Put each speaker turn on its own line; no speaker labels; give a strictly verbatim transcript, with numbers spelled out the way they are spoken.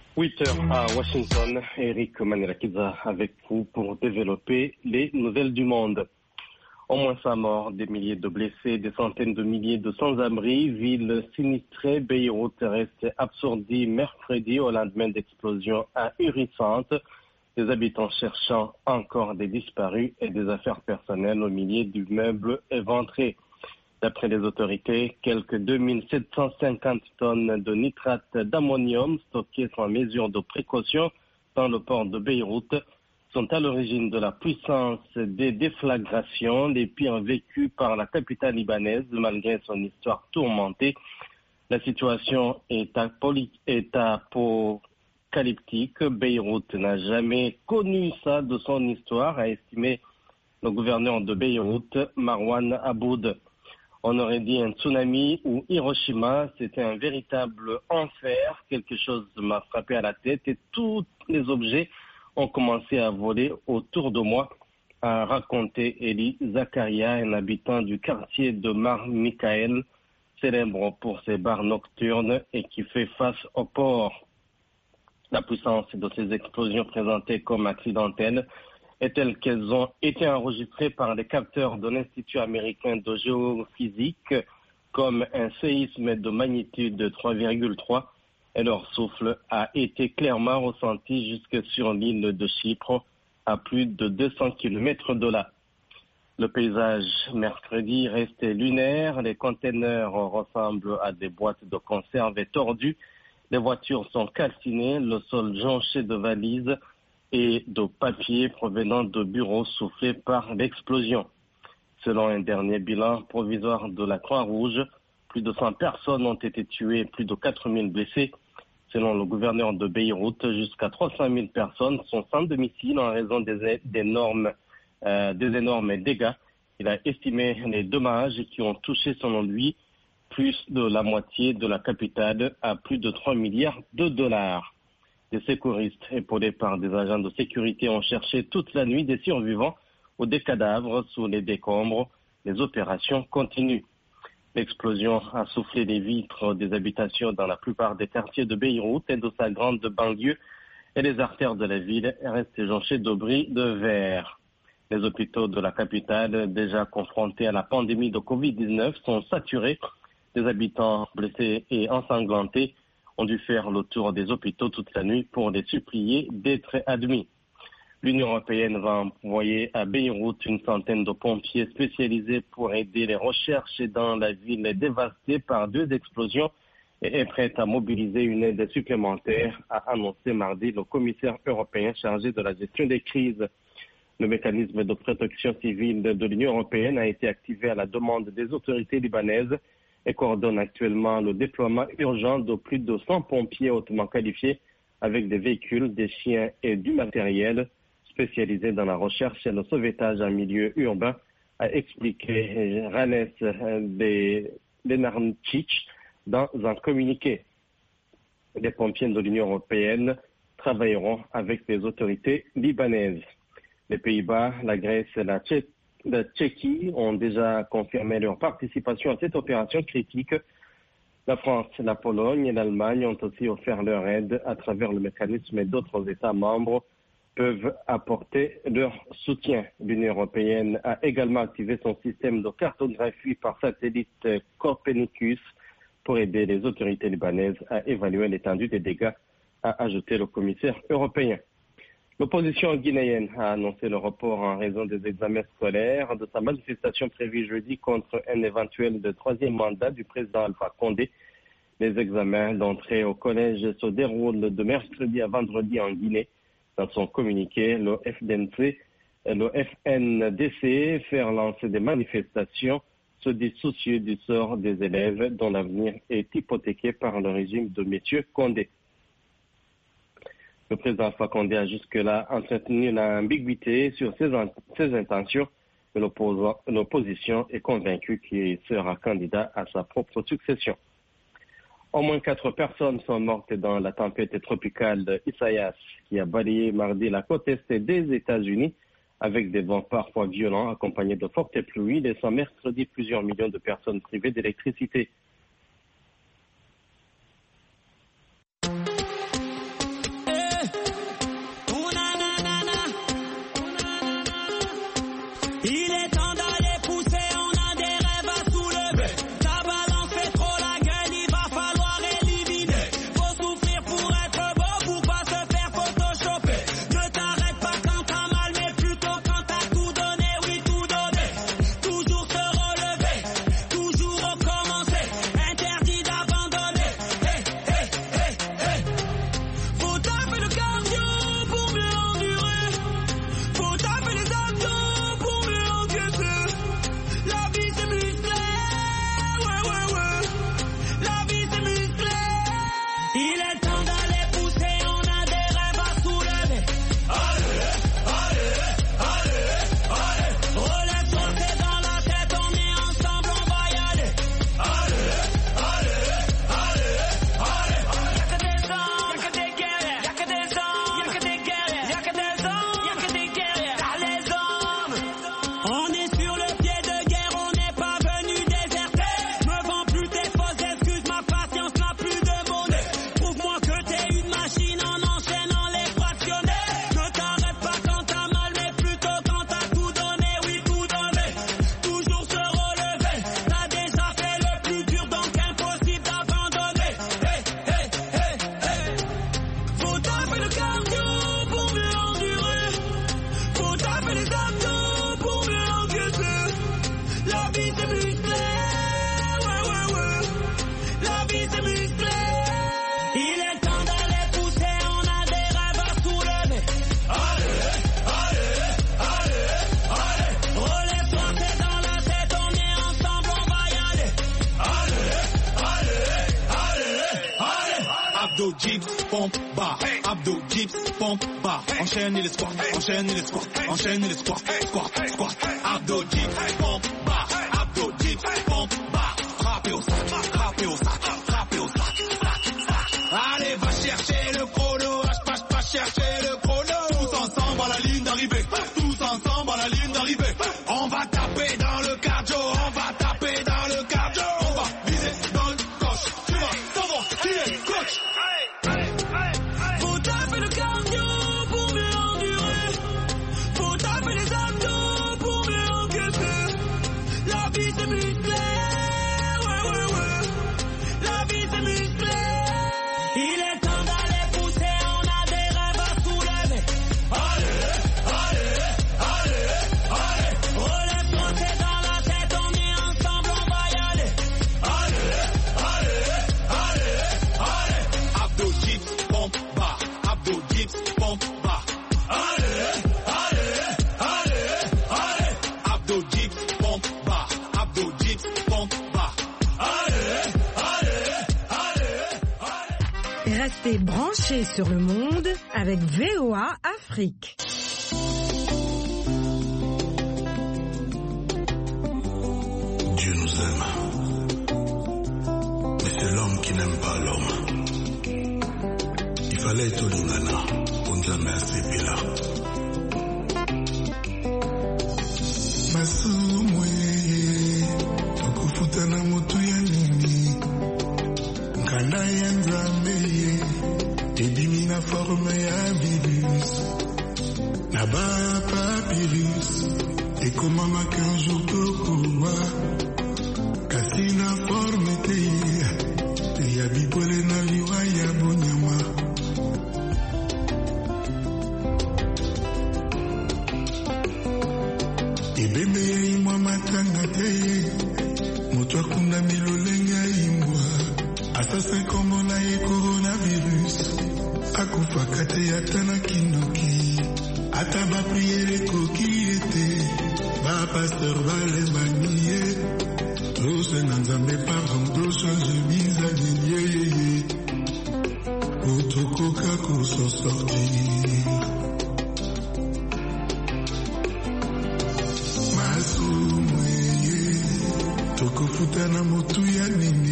huit heures à Washington, Eric Manirakiza avec vous pour développer les nouvelles du monde. Au moins cent morts, des milliers de blessés, des centaines de milliers de sans-abri, ville sinistrée, Beyrouth reste absorbée mercredi au lendemain d'explosions ahurissantes, des habitants cherchant encore des disparus et des affaires personnelles au milieu d'immeubles éventrés. D'après les autorités, quelques deux mille sept cent cinquante tonnes de nitrate d'ammonium stockées sans mesure de précaution dans le port de Beyrouth sont à l'origine de la puissance des déflagrations les pires vécues par la capitale libanaise malgré son histoire tourmentée. La situation est apocalyptique. Beyrouth n'a jamais connu ça de son histoire, a estimé le gouverneur de Beyrouth, Marwan Aboud. On aurait dit un tsunami ou Hiroshima, c'était un véritable enfer. Quelque chose m'a frappé à la tête et tous les objets ont commencé à voler autour de moi, a raconté Eli Zakaria, un habitant du quartier de Mar Michael, célèbre pour ses bars nocturnes et qui fait face au port. La puissance de ces explosions présentées comme accidentelles est telle qu'elles ont été enregistrées par les capteurs de l'Institut américain de géophysique comme un séisme de magnitude trois virgule trois et leur souffle a été clairement ressenti jusque sur l'île de Chypre à plus de deux cents kilomètres de là. Le paysage mercredi restait lunaire, les containers ressemblent à des boîtes de conserve tordues, les voitures sont calcinées, le sol jonché de valises et de papier provenant de bureaux soufflés par l'explosion. Selon un dernier bilan provisoire de la Croix-Rouge, plus de cent personnes ont été tuées, plus de quatre mille blessés. Selon le gouverneur de Beyrouth, jusqu'à trois cent mille personnes sont sans domicile en raison des, des, énormes, euh, des énormes dégâts. Il a estimé les dommages qui ont touché, selon lui, plus de la moitié de la capitale à plus de trois milliards de dollars. Des secouristes épaulés par des agents de sécurité ont cherché toute la nuit des survivants ou des cadavres sous les décombres. Les opérations continuent. L'explosion a soufflé les vitres des habitations dans la plupart des quartiers de Beyrouth et de sa grande banlieue et les artères de la ville restent jonchées de bris de verre. Les hôpitaux de la capitale, déjà confrontés à la pandémie de covid dix-neuf, sont saturés. Des habitants blessés et ensanglantés ont dû faire le tour des hôpitaux toute la nuit pour les supplier d'être admis. L'Union européenne va envoyer à Beyrouth une centaine de pompiers spécialisés pour aider les recherches dans la ville dévastée par deux explosions et est prête à mobiliser une aide supplémentaire, a annoncé mardi le commissaire européen chargé de la gestion des crises. Le mécanisme de protection civile de l'Union européenne a été activé à la demande des autorités libanaises et coordonne actuellement le déploiement urgent de plus de cent pompiers hautement qualifiés avec des véhicules, des chiens et du matériel spécialisés dans la recherche et le sauvetage en milieu urbain, a expliqué Ranes Lenarcic dans un communiqué. Les pompiers de l'Union européenne travailleront avec les autorités libanaises. Les Pays-Bas, la Grèce et la Tchèque La Tchéquie ont déjà confirmé leur participation à cette opération critique. La France, la Pologne et l'Allemagne ont aussi offert leur aide à travers le mécanisme et d'autres États membres peuvent apporter leur soutien. L'Union européenne a également activé son système de cartographie par satellite Copernicus pour aider les autorités libanaises à évaluer l'étendue des dégâts, a ajouté le commissaire européen. L'opposition guinéenne a annoncé le report en raison des examens scolaires de sa manifestation prévue jeudi contre un éventuel de troisième mandat du président Alpha Condé. Les examens d'entrée au collège se déroulent de mercredi à vendredi en Guinée. Dans son communiqué, le F N C, le F N D C fait lancer des manifestations, se dit soucieux du sort des élèves dont l'avenir est hypothéqué par le régime de M. Condé. Le président Alpha Condé a jusque-là entretenu l'ambiguïté sur ses, ses intentions, mais l'opposition est convaincue qu'il sera candidat à sa propre succession. Au moins quatre personnes sont mortes dans la tempête tropicale Isaias qui a balayé mardi la côte est des États-Unis avec des vents parfois violents accompagnés de fortes pluies, laissant mercredi plusieurs millions de personnes privées d'électricité.
Abdo, dips, pompe, bar. Abdo, dips, pompe, bar. Enchaîne les squats, enchaîne les squats, enchaîne les squats, squat, squat. Abdo, dips, pompe, bar. Abdo, dips, pompe, bar. Frappez au sac, frappez au sac, frappez au sac, sac, sac. Allez, va chercher le chrono, lâche pas, chercher le chrono. Tous ensemble à la ligne d'arrivée, tous ensemble à la ligne d'arrivée. On va taper dans le cardio, on va taper dans le cardio. On va viser dans le coach, tu vas savoir qui est coach.
Faut taper le cardio pour mieux endurer. Faut taper les abdos pour mieux encaisser. La vie c'est musclé, ouais ouais ouais. La vie c'est musclé. Il est temps d'aller pousser, on a des rêves à soulever. Allez, allez, allez, allez. Relève-toi, c'est dans la tête, on est ensemble, on va y aller. Allez, allez, allez, allez.
Abdo, dips, pompe, bar. Abdo, dips, pompe, bar.
Allez, allez, allez, allez.
Abdo, dips, pompe, bar. Abdo, dips, pompe, bar.
Allez, allez, allez, allez.
Restez branchés sur le monde avec V O A Afrique.
Dieu nous aime, mais c'est l'homme qui n'aime pas l'homme. Il fallait être Olingana, Onzame Asepela. Masumwe, Tokufutana motu ya nini, Nkanda ya Nzambe, Ebimi na forme ya virus, Naba papyrus, Ekomama qu'un jour tokowa, Kasi na forme te, Ya bipole na liwa ya bonyama. Ebembe ya imwa matanga te, Moto akunda milolenga imwa, Assassin komona ye coronavirus, Akufaka te atana kindoki, Ata ba priere koki ete, Ba pasteur vale maniye, Dose nanzambe pardon, dose je mise à délier, Otokoka ko s'en sortir. Masumweye, Tokofutana motu ya nini,